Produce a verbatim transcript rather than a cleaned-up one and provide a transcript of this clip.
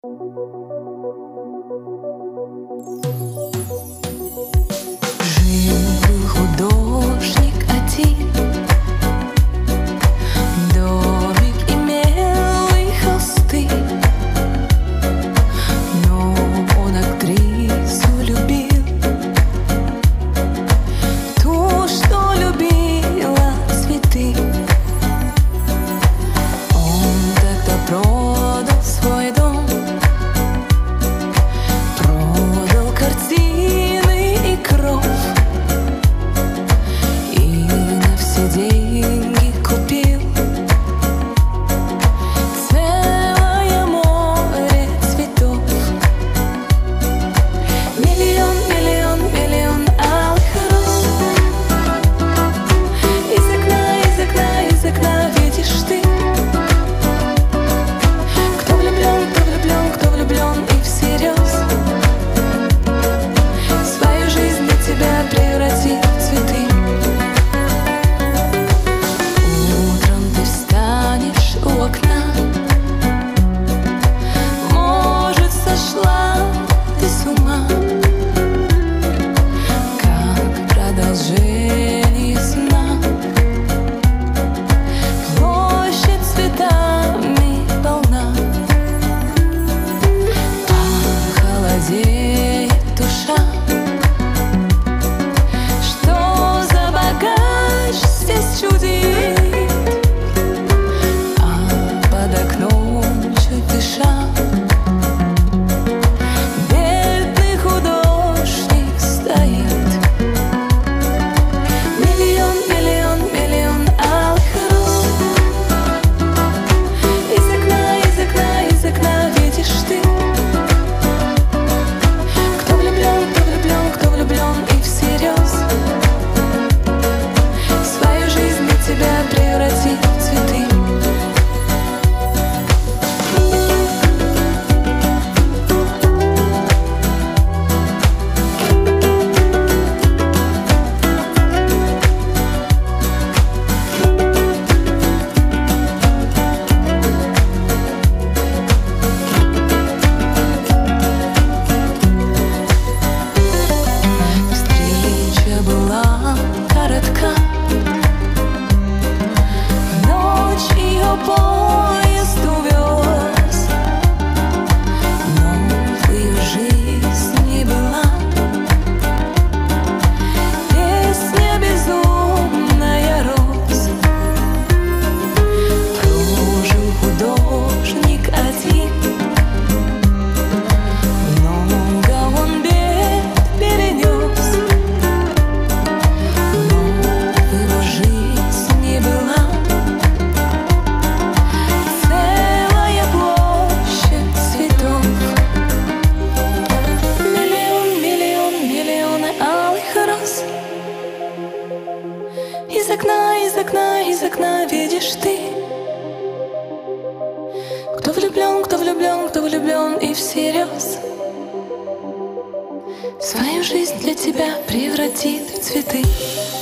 Жил художник один, домик имел и холсты, но он актрису любил, ту, что любила цветы. Он тогда продал свой дом, продал картины и кровь, и на все деньги купил целое море цветов. Миллион, миллион, миллион алых роз. Из окна, из окна, из окна видишь ты, кто влюблен, кто влюблен, кто влюблен и всерьез свою жизнь для тебя превратит в цветы. Утром ты встанешь у окна, может, сошла ты с ума, как продолжение сна. Площадь цветами полна, похолодеет душа. Что за богач здесь чудит, а под окном чуть дыша бедный художник стоит. Миллион, миллион, миллион алых роз. Из окна, из окна, из окна видишь ты, кто влюблен, кто влюблен, кто влюблен и всерьез свою жизнь для тебя превратит в цветы. Встреча была коротка, в ночь ее поезд увез, но в ее жизни была песня безумная роз. Прожил художник один, много он бед перенес, но в его жизни была целая площадь цветов. Миллион, миллион, миллионы алых роз. Из окна, из окна, из окна видишь ты, кто влюблен, кто влюблен, кто влюблен и всерьез свою жизнь для тебя превратит в цветы.